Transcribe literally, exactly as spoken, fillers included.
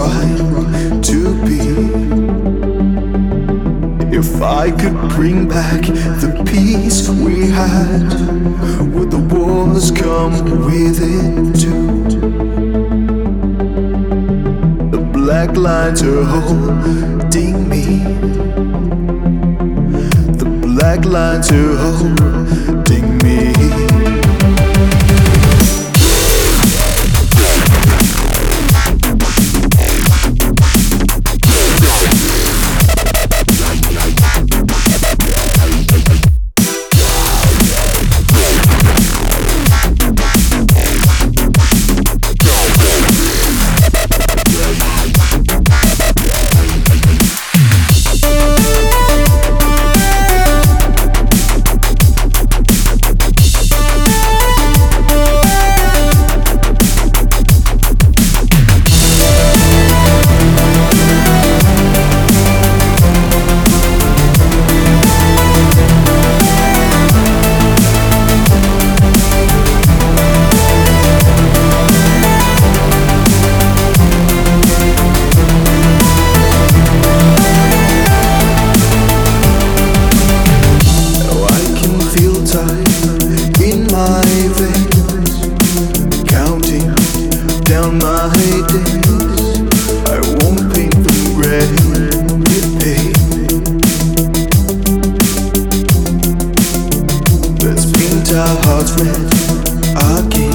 try to be. If I could bring back the peace we had, would the wars come with it too? The black lines are holding me. The black lines are holding me. In my veins, counting down my days. I won't paint them gray with pain. Let's paint our hearts red again.